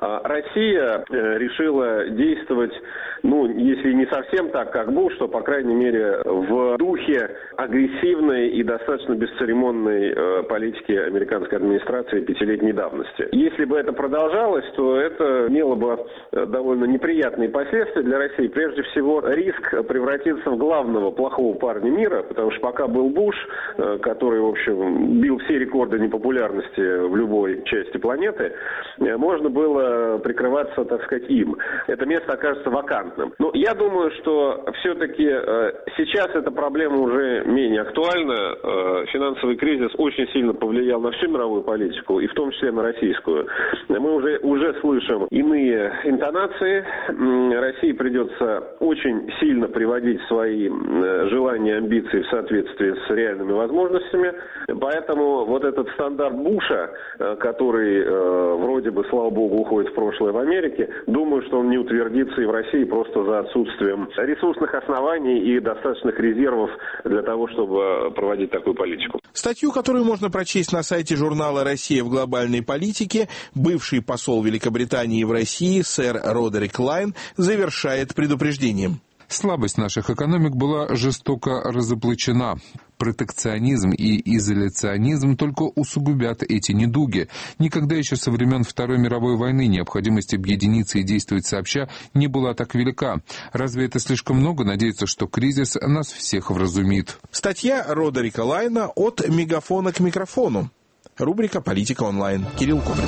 Россия решила действовать, ну, если не совсем так, как Буш, то, по крайней мере, в духе агрессивной и достаточно бесцеремонной э, политики американской администрации пятилетней давности. Если бы это продолжалось, то это имело бы довольно неприятные последствия для России. Прежде всего, риск превратиться в главного плохого парня мира, потому что пока был Буш, э, который, в общем, бил все рекорды непопулярности в любой части планеты, э, можно было прикрываться, так сказать, им. Это место окажется вакантным. Но я думаю, что все-таки э, сейчас эта проблема уже менее актуальна. Э, финансовый кризис очень сильно повлиял на всю мировую политику, и в том числе на российскую. Мы уже, уже слышим иные интонации. России придется очень сильно приводить свои э, желания, амбиции в соответствии с реальными возможностями. Поэтому вот этот стандарт Буша, э, который э, вроде бы, слава богу, уходит в прошлое в Америке, думаю, что он не утвердится и в России просто за отсутствием ресурсных оснований и достаточных резервов для того, чтобы проводить такую политику. Статью, которую можно прочесть на сайте журнала «Россия в глобальной политике», бывший посол Великобритании в России сэр Родерик Лайн завершает предупреждением. Слабость наших экономик была жестоко разоблачена. Протекционизм и изоляционизм только усугубят эти недуги. Никогда еще со времен Второй мировой войны необходимость объединиться и действовать сообща не была так велика. Разве это слишком много? Надеяться, что кризис нас всех вразумит. Статья Родерика Лайна «От мегафона к микрофону». Рубрика «Политика онлайн». Кирилл Коврин.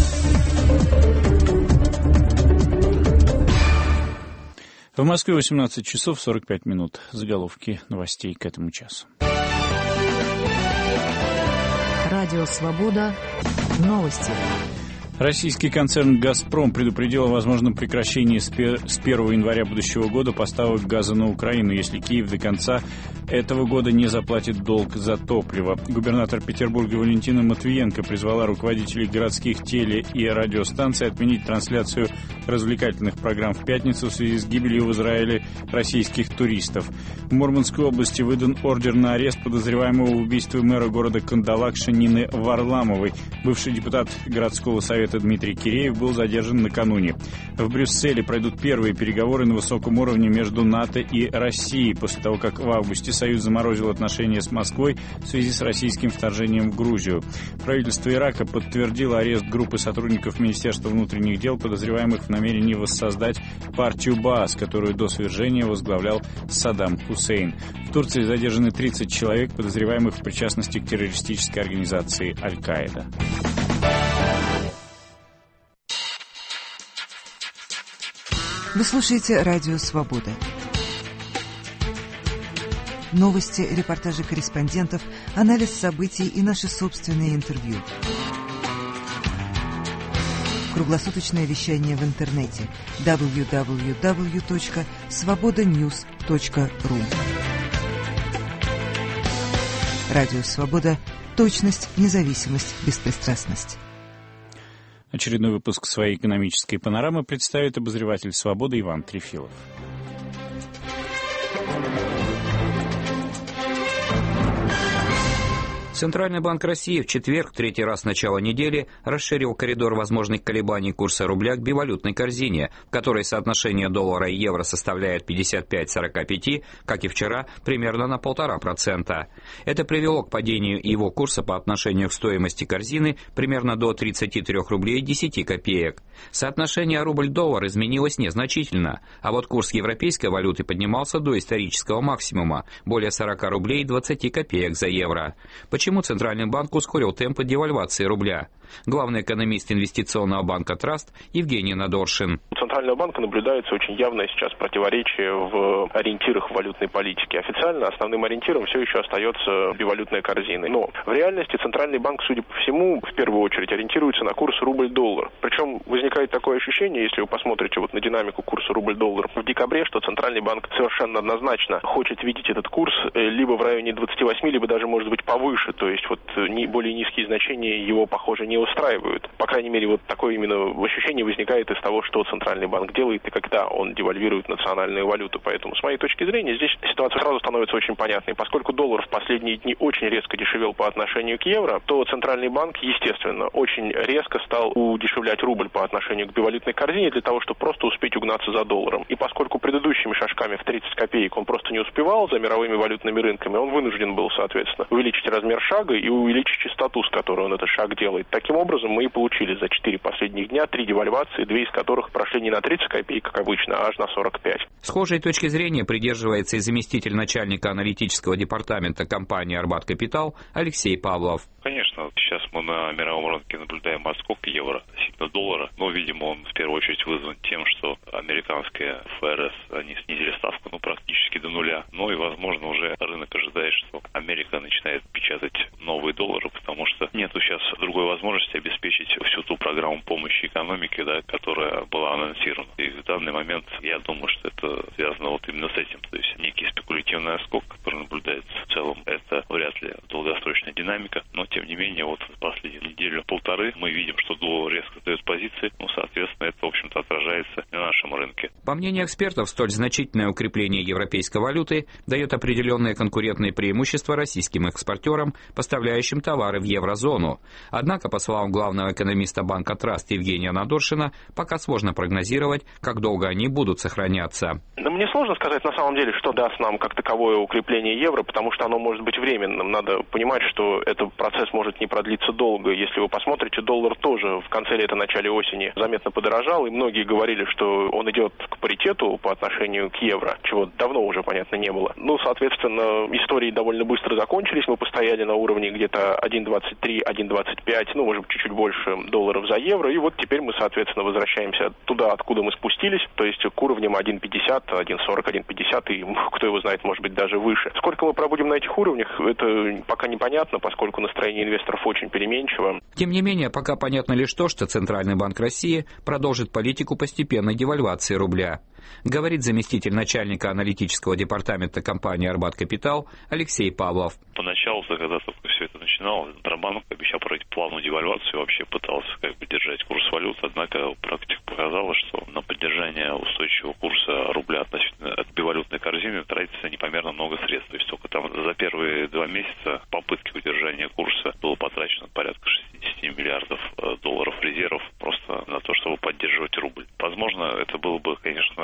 В Москве восемнадцать часов сорок пять минут. Заголовки новостей к этому часу. Радио «Свобода». Новости. Российский концерн «Газпром» предупредил о возможном прекращении с первого января будущего года поставок газа на Украину, если Киев до конца этого года не заплатит долг за топливо. Губернатор Петербурга Валентина Матвиенко призвала руководителей городских теле- и радиостанций отменить трансляцию развлекательных программ в пятницу в связи с гибелью в Израиле российских туристов. В Мурманской области выдан ордер на арест подозреваемого в убийстве мэра города Кандалакша Нины Варламовой. Бывший депутат городского совета Дмитрий Киреев был задержан накануне. В Брюсселе пройдут первые переговоры на высоком уровне между НАТО и Россией после того, как в августе Евросоюз заморозил отношения с Москвой в связи с российским вторжением в Грузию. Правительство Ирака подтвердило арест группы сотрудников Министерства внутренних дел, подозреваемых в намерении воссоздать партию Баас, которую до свержения возглавлял Саддам Хусейн. В Турции задержаны тридцать человек, подозреваемых в причастности к террористической организации Аль-Каида. Вы слушаете «Радио Свобода». Новости, репортажи корреспондентов, анализ событий и наши собственные интервью. Круглосуточное вещание в интернете дабл ю дабл ю дабл ю точка свобода ньюс точка ру. Радио Свобода. Точность, независимость, беспристрастность. Очередной выпуск своей экономической панорамы представит обозреватель «Свободы» Иван Трефилов. Центральный банк России в четверг, третий раз с начала недели, расширил коридор возможных колебаний курса рубля к бивалютной корзине, в которой соотношение доллара и евро составляет пятьдесят пять к сорока пяти, как и вчера, примерно на полтора процента. Это привело к падению его курса по отношению к стоимости корзины примерно до тридцати трёх рублей десяти копеек. Соотношение рубль-доллар изменилось незначительно, а вот курс европейской валюты поднимался до исторического максимума, более сорока рублей двадцати копеек за евро. Почему Почему Центральный банк ускорил темпы девальвации рубля? Главный экономист инвестиционного банка «Траст» Евгений Надоршин. У Центрального банка наблюдается очень явное сейчас противоречие в ориентирах валютной политики. Официально основным ориентиром все еще остается бивалютная корзина. Но в реальности Центральный банк, судя по всему, в первую очередь ориентируется на курс рубль-доллар. Причем возникает такое ощущение, если вы посмотрите вот на динамику курса рубль-доллар в декабре, что Центральный банк совершенно однозначно хочет видеть этот курс либо в районе двадцати восьми, либо даже, может быть, повыше. То есть вот более низкие значения его, похоже, не устраивают. По крайней мере, вот такое именно ощущение возникает из того, что Центральный банк делает и когда он девальвирует национальную валюту. Поэтому, с моей точки зрения, здесь ситуация сразу становится очень понятной. Поскольку доллар в последние дни очень резко дешевел по отношению к евро, то Центральный банк, естественно, очень резко стал удешевлять рубль по отношению к бивалютной корзине для того, чтобы просто успеть угнаться за долларом. И поскольку предыдущими шажками в тридцать копеек он просто не успевал за мировыми валютными рынками, он вынужден был, соответственно, увеличить размер шага и увеличить частоту, с которой он этот шаг делает. Таким образом, мы и получили за четыре последних дня три девальвации, две из которых прошли не на тридцать копеек, как обычно, а аж на сорок пять. Схожей точки зрения придерживается и заместитель начальника аналитического департамента компании «Арбат Капитал» Алексей Павлов. Конечно, сейчас мы на мировом рынке наблюдаем отскок евро относительно доллара, но, видимо, он в первую очередь вызван тем, что американская эф эр эс, они снизили ставку ну, практически до нуля. Ну и, возможно, уже рынок ожидает, что Америка начинает печатать новые доллары, потому что нет сейчас другой возможности обеспечить всю ту программу помощи экономике, да, которая была анонсирована. И в данный момент я думаю, что это связано вот именно с этим. То есть некий спекулятивный отскок, который наблюдается в целом, это вряд ли долгосрочная динамика, но тем не менее вот в последнюю неделю-полторы мы видим, что доллар резко дает позиции, ну, соответственно, это, в общем-то, отражается на нашем рынке. По мнению экспертов, столь значительное укрепление европейской валюты дает определенные конкурентные преимущества российским экспортерам, поставляющим товары в еврозону. Однако, по словам главного экономиста банка «Траст» Евгения Надоршина, пока сложно прогнозировать, как долго они будут сохраняться. Да мне сложно сказать на самом деле, что даст нам как таковое укрепление евро, потому что оно может быть временным. Надо понимать, что этот процесс может не продлиться долго. Если вы посмотрите, доллар тоже в конце лета, начале осени заметно подорожал, и многие говорили, что он идет к паритету по отношению к евро, чего давно уже, понятно, не было. Ну, соответственно, истории довольно быстро закончились. Мы постояли на уровне где-то один двадцать три - один двадцать пять, ну, может быть, чуть-чуть больше долларов за евро. И вот теперь мы, соответственно, возвращаемся туда, откуда мы спустились, то есть к уровням один пятьдесят, один сорок, один пятьдесят и, кто его знает, может быть, даже выше. Сколько мы пробудем на этих уровнях, это пока непонятно, поскольку настроение инвесторов очень переменчиво. Тем не менее, пока понятно лишь то, что Центральный банк России продолжит политику постепенной девальвации рубля, говорит заместитель начальника аналитического департамента компании «Арбат Капитал» Алексей Павлов. Поначалу, когда только все это начиналось, Центробанк обещал проводить плавную девальвацию, вообще пытался как бы держать курс валют, однако практика показала, что на поддержание устойчивого курса рубля относительно от бивалютной корзины тратится непомерно много средств. То есть только там за первые два месяца попытки удержания курса было потрачено порядка шестьдесят миллиардов долларов резервов просто на то, чтобы поддерживать рубль. Возможно, это было бы, конечно,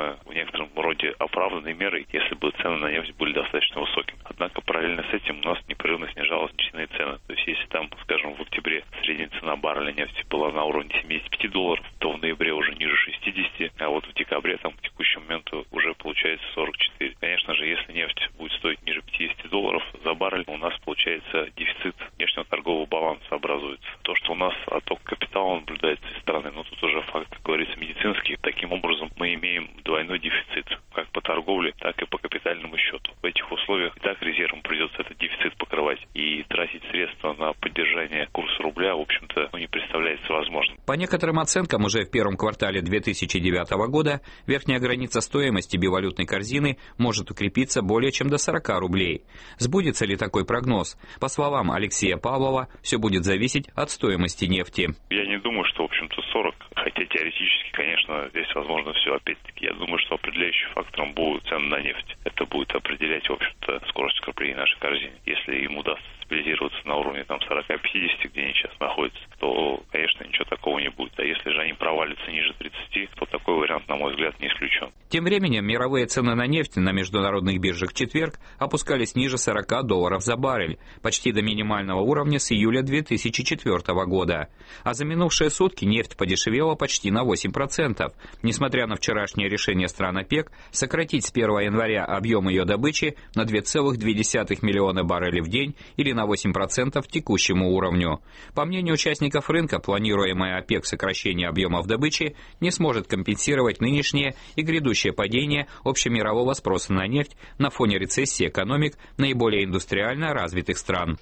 наверное, в некотором роде оправданной мерой, если бы цены на нефть были достаточно высокими. Однако параллельно с этим у нас непрерывно снижалась нефтяные цены. То есть если там, скажем, в октябре средняя цена барреля нефти была на уровне семьдесят пять долларов, то в ноябре уже ниже шестидесяти, а вот в декабре там к текущему моменту уже получается сорок четыре. Конечно же, если нефть будет стоить ниже пятидесяти долларов за баррель, у нас получается дефицит внешнего торгового баланса образуется. То, что у нас отток капитала наблюдается из страны, но тут уже факт, как говорится, медицинский. Таким образом, мы имеем двойной дефицит, как по торговле, так и по капитальному счету. В этих условиях и так резервам придется этот дефицит покрывать. И тратить средства на поддержание курса рубля, в общем-то, ну, не представляется возможным. По некоторым оценкам, уже в первом квартале две тысячи девятого года верхняя граница стоимости бивалютной корзины может укрепиться более чем до сорока рублей. Сбудется ли такой прогноз? По словам Алексея Павлова, все будет зависеть от стоимости нефти. Я не думаю, что, в общем-то, сорок, хотя теоретически, конечно, здесь возможно все. Опять-таки, я думаю, что определяющим фактором будут цены на нефть. Это будет определять, в общем-то, скорость укрепления нашей корзины. Если им удастся стабилизироваться на уровне там сорока-пятидесяти, где они сейчас находятся, то, конечно, ничего такого не будет. А если же они провалятся ниже тридцати, то такой вариант, на мой взгляд, не исключен. Тем временем мировые цены на нефть на международных биржах в четверг опускались ниже сорока долларов за баррель, почти до минимального уровня с июля две тысячи четвёртого года. А за минувшие сутки нефть подешевела почти на восемь процентов, несмотря на вчерашнее решение стран ОПЕК сократить с первого января объем ее добычи на две целых две десятых миллиона баррелей в день или на восемь процентов текущему уровню. По мнению участников рынка, планируемое ОПЕК сокращение объемов добычи не сможет компенсировать нынешнее и грядущее падение общемирового спроса на нефть на фоне рецессии экономик наиболее индустриально развитых стран.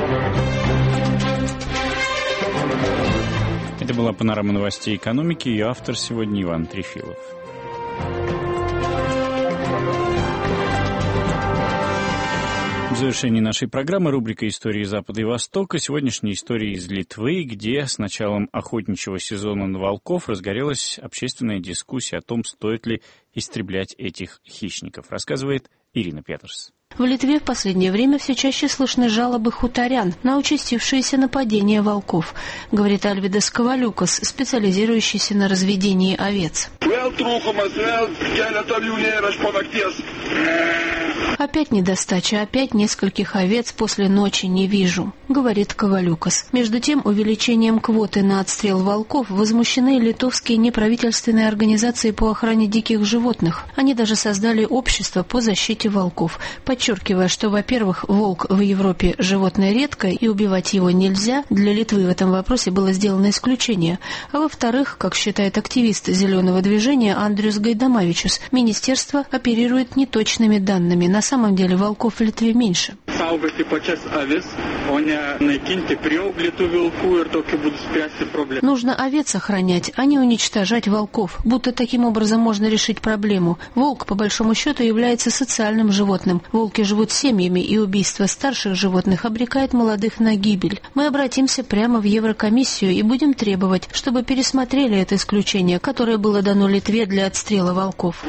Это была панорама новостей экономики, и автор сегодня Иван Трефилов. В завершении нашей программы рубрика «Истории Запада и Востока». Сегодняшняя история из Литвы, где с началом охотничьего сезона на волков разгорелась общественная дискуссия о том, стоит ли истреблять этих хищников. Рассказывает Ирина Петерс. В Литве в последнее время все чаще слышны жалобы хуторян на участившиеся нападения волков, говорит Альвидас Ковалюкас, специализирующийся на разведении овец. Опять недостача, опять нескольких овец после ночи не вижу, говорит Ковалюкас. Между тем, увеличением квоты на отстрел волков возмущены литовские неправительственные организации по охране диких животных. Они даже создали общество по защите волков, подчеркивая, что, во-первых, волк в Европе животное редкое и убивать его нельзя, для Литвы в этом вопросе было сделано исключение, а во-вторых, как считает активист зеленого движения Андрюс Гайдамавичус, министерство оперирует неточными данными. На самом деле волков в Литве меньше. Нужно овец охранять, а не уничтожать волков, будто таким образом можно решить проблему. Волк, по большому счету, является социальным животным. Волки живут семьями, и убийство старших животных обрекает молодых на гибель. Мы обратимся прямо в Еврокомиссию и будем требовать, чтобы пересмотрели это исключение, которое было дано Литве для отстрела волков.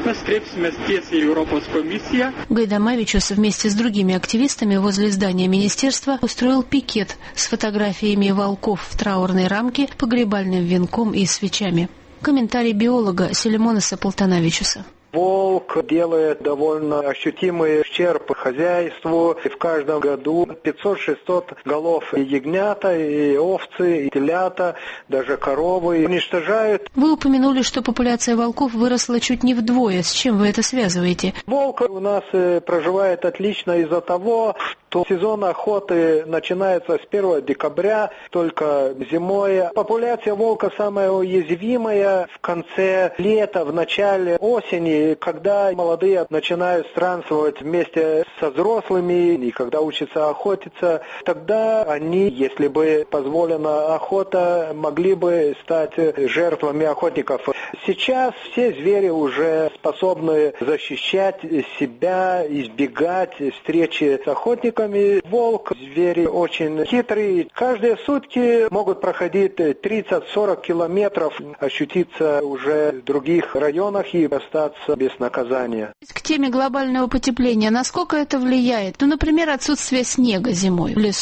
Гайдамавичус вместе с другими активистами возле здания министерства устроил пикет с фотографиями волков в траурной рамке, погребальным венком и свечами. Комментарий биолога Селимонаса Полтанавичуса. Волк делает довольно ощутимый ущерб хозяйству. И в каждом году пятьсот-шестьсот голов и ягнята, и овцы, и телята, даже коровы уничтожают. Вы упомянули, что популяция волков выросла чуть не вдвое. С чем вы это связываете? Волк у нас проживает отлично из-за того, что сезон охоты начинается с первого декабря, только зимой. Популяция волка самая уязвимая в конце лета, в начале осени. И когда молодые начинают странствовать вместе со взрослыми, и когда учатся охотиться, тогда они, если бы позволена охота, могли бы стать жертвами охотников. Сейчас все звери уже способны защищать себя, избегать встречи с охотниками. Волк, зверь очень хитрый. Каждые сутки могут проходить тридцать-сорок километров, ощутиться уже в других районах и остаться без наказания. К теме глобального потепления, насколько это влияет? Ну, например, отсутствие снега зимой в лесу.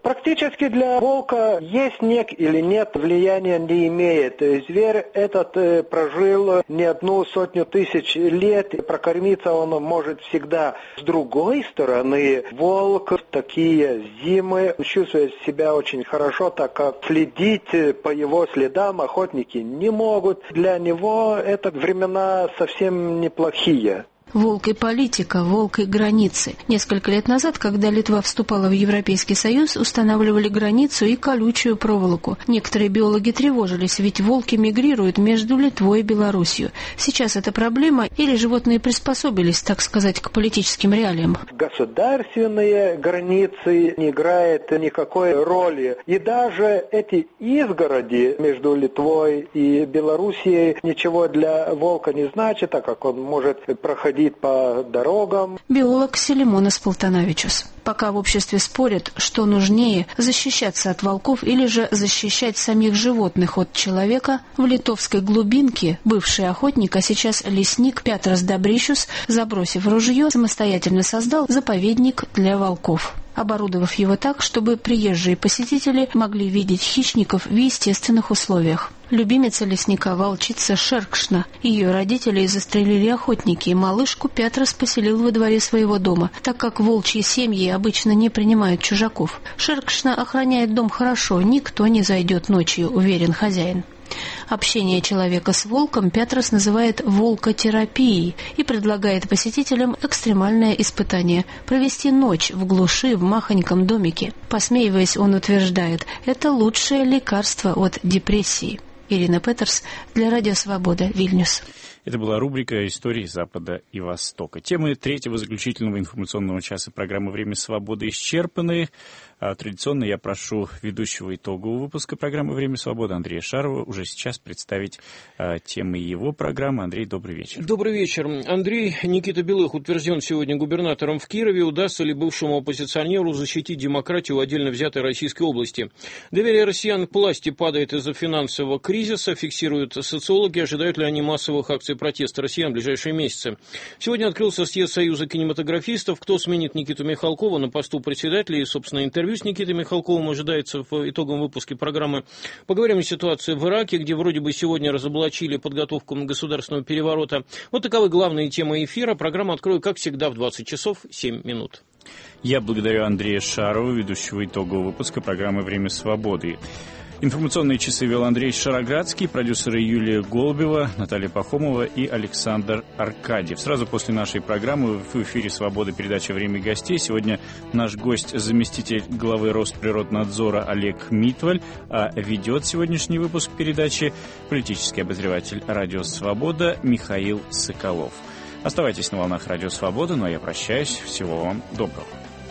Практически для волка есть снег или нет, влияния не имеет. Зверь этот э, прожил не одну сотню тысяч лет, и прокормиться он может всегда. С другой стороны, волк в такие зимы чувствует себя очень хорошо, так как следить по его следам охотники не могут. Для него это времена совсем неплохие. Волк и политика, волк и границы. Несколько лет назад, когда Литва вступала в Европейский Союз, устанавливали границу и колючую проволоку. Некоторые биологи тревожились, ведь волки мигрируют между Литвой и Белоруссией. Сейчас это проблема или животные приспособились, так сказать, к политическим реалиям? Государственные границы не играют никакой роли. И даже эти изгороди между Литвой и Белоруссией ничего для волка не значит, так как он может проходить по дорогам. Биолог Селимонас Полтановичус. Пока в обществе спорят, что нужнее – защищаться от волков или же защищать самих животных от человека, в литовской глубинке бывший охотник, а сейчас лесник Петрас Добрищус, забросив ружье, самостоятельно создал заповедник для волков, оборудовав его так, чтобы приезжие посетители могли видеть хищников в естественных условиях. Любимица лесника – волчица Шеркшна. Ее родителей застрелили охотники, и малышку Петрас поселил во дворе своего дома, так как волчьи семьи обычно не принимают чужаков. Шеркшна охраняет дом хорошо, никто не зайдет ночью, уверен хозяин. Общение человека с волком Петрас называет волкотерапией и предлагает посетителям экстремальное испытание – провести ночь в глуши в махоньком домике. Посмеиваясь, он утверждает, это лучшее лекарство от депрессии. Ирина Петерс для Радио Свобода, Вильнюс. Это была рубрика «Истории Запада и Востока». Темы третьего заключительного информационного часа программы «Время свободы» исчерпаны. А традиционно я прошу ведущего итогового выпуска программы «Время свободы» Андрея Шарова уже сейчас представить а, темы его программы. Андрей, добрый вечер. Добрый вечер. Андрей Никита Белых утвержден сегодня губернатором в Кирове. Удастся ли бывшему оппозиционеру защитить демократию в отдельно взятой Российской области? Доверие россиян к власти падает из-за финансового кризиса, фиксируют социологи. Ожидают ли они массовых акций протеста россиян в ближайшие месяцы? Сегодня открылся съезд Союза кинематографистов. Кто сменит Никиту Михалкова на посту председателя и, собственно, интервью с Никитой Михалковым ожидается в итоговом выпуске программы. Поговорим о ситуации в Ираке, где вроде бы сегодня разоблачили подготовку государственного переворота. Вот таковы главные темы эфира. Программу открою, как всегда, в двадцать часов семь минут. Я благодарю Андрея Шарова, ведущего итогового выпуска программы «Время свободы». Информационные часы вел Андрей Шароградский, продюсеры Юлия Голубева, Наталья Пахомова и Александр Аркадьев. Сразу после нашей программы в эфире «Свобода» передача «Время гостей». Сегодня наш гость, заместитель главы Росприроднадзора Олег Митваль, а ведет сегодняшний выпуск передачи политический обозреватель «Радио Свобода» Михаил Соколов. Оставайтесь на волнах «Радио Свобода», ну а я прощаюсь. Всего вам доброго.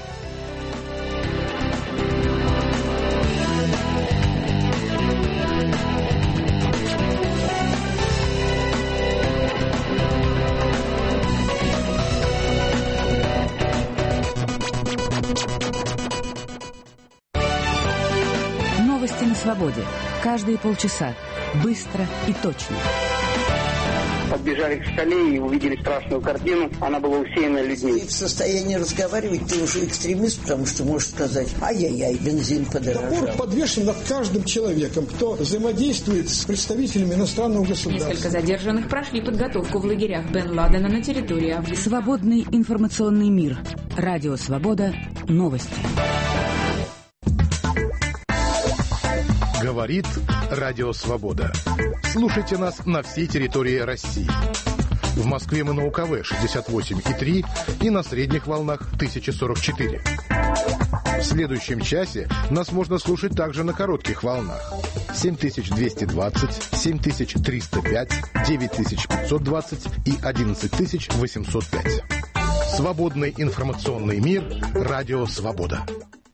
На свободе. Каждые полчаса. Быстро и точно. Подбежали к скале и увидели страшную картину. Она была усеяна людьми. Ты в состоянии разговаривать, ты уже экстремист, потому что можешь сказать, ай-яй-яй, бензин подорожал. Забор подвешен над каждым человеком, кто взаимодействует с представителями иностранного государства. Несколько задержанных прошли подготовку в лагерях Бен Ладена на территории Афганистана. Свободный информационный мир. Радио Свобода. Новости. Говорит Радио Свобода. Слушайте нас на всей территории России. В Москве мы на УКВ шестьдесят восемь и три и на средних волнах тысяча сорок четыре. В следующем часе нас можно слушать также на коротких волнах. семь тысяч двести двадцать, семь тысяч триста пять, девять тысяч пятьсот двадцать и одиннадцать тысяч восемьсот пять. Свободный информационный мир. Радио Свобода.